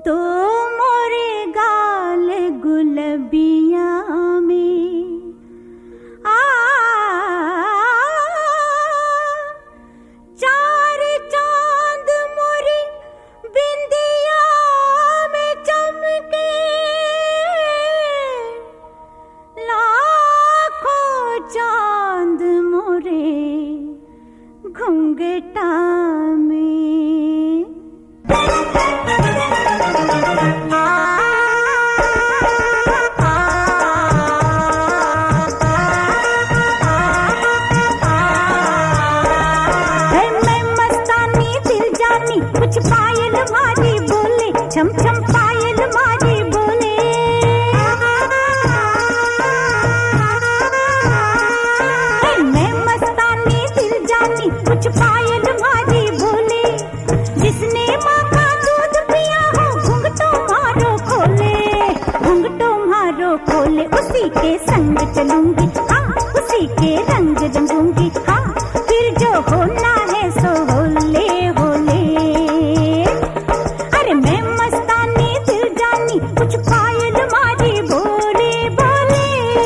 तो मोरे गाल गुलबिया में चार चांद मोरी बिंदिया में चमके, लाखों चांद मोरे घुंघटा में। कुछ पायल मारी बोले, छम छम पायल मारी बोले। मैं मस्तानी दिल जानी, कुछ पायल मारी बोले। जिसने माँ का दूध पिया हो घुंघटो मारो खोले, घुंघटो मारो खोले। उसी के संग चलूंगी, हाँ उसी के रंग रंगूंगी, हाँ फिर जो होना है सो होले होले। कुछ पायल मारी बोले बोले।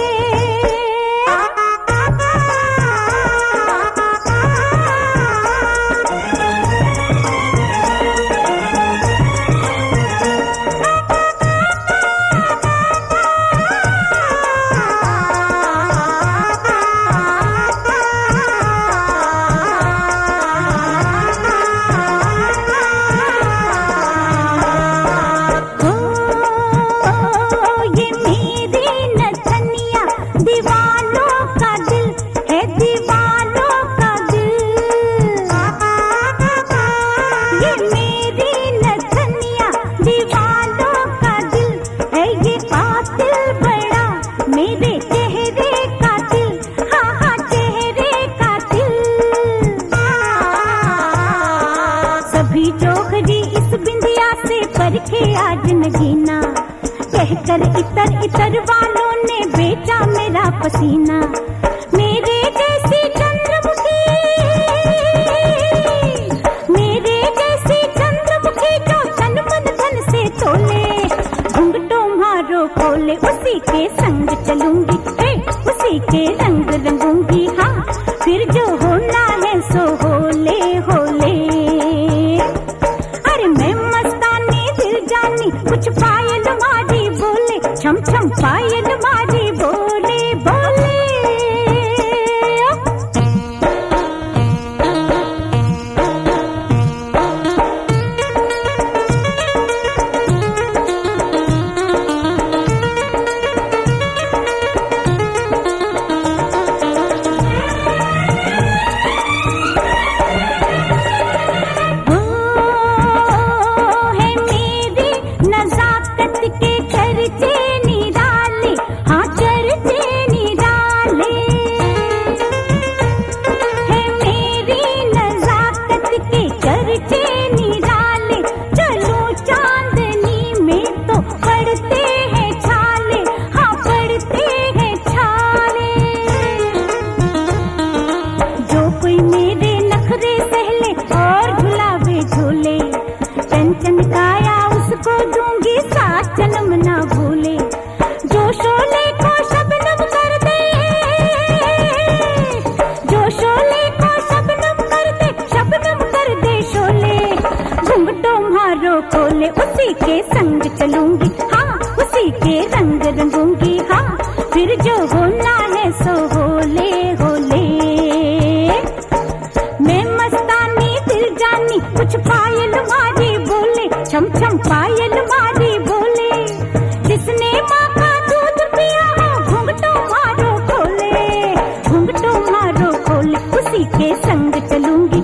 आज नगीना कहकर इतर इतर वालों ने बेचा मेरा पसीना। मेरे जैसी चंद्रमुखी, मेरे जैसी चंद्रमुखी जो तन मन धन से तोले। घुंघटो मारो खोले, उसी के संग चलूंगी, उसी के रंग रंगूंगी, हाँ फिर जो होना है सो होले होले। कुछ पायल मारी बोले, छम छम पायल मारी बोले बोले। चमकाया उसको दूंगी सात जन्म ना भूले। जो शोले को शबनम कर दे, जो शोले को शबनम कर दे, शबनम कर दे शोले। घुंघटो मारो खोले, उसी के संग चलूंगी, हाँ उसी के रंग रंगूंगी, हाँ फिर जो होना है सो होले होले। मैं मस्तानी दिल जानी, कुछ पायल मारी बोले, छम छम पायल मारी बोले। जिसने माँ का दूध पिया हो घुंघटो मारो खोले, घुंघटो मारो खोले। उसी के संग चलूंगी,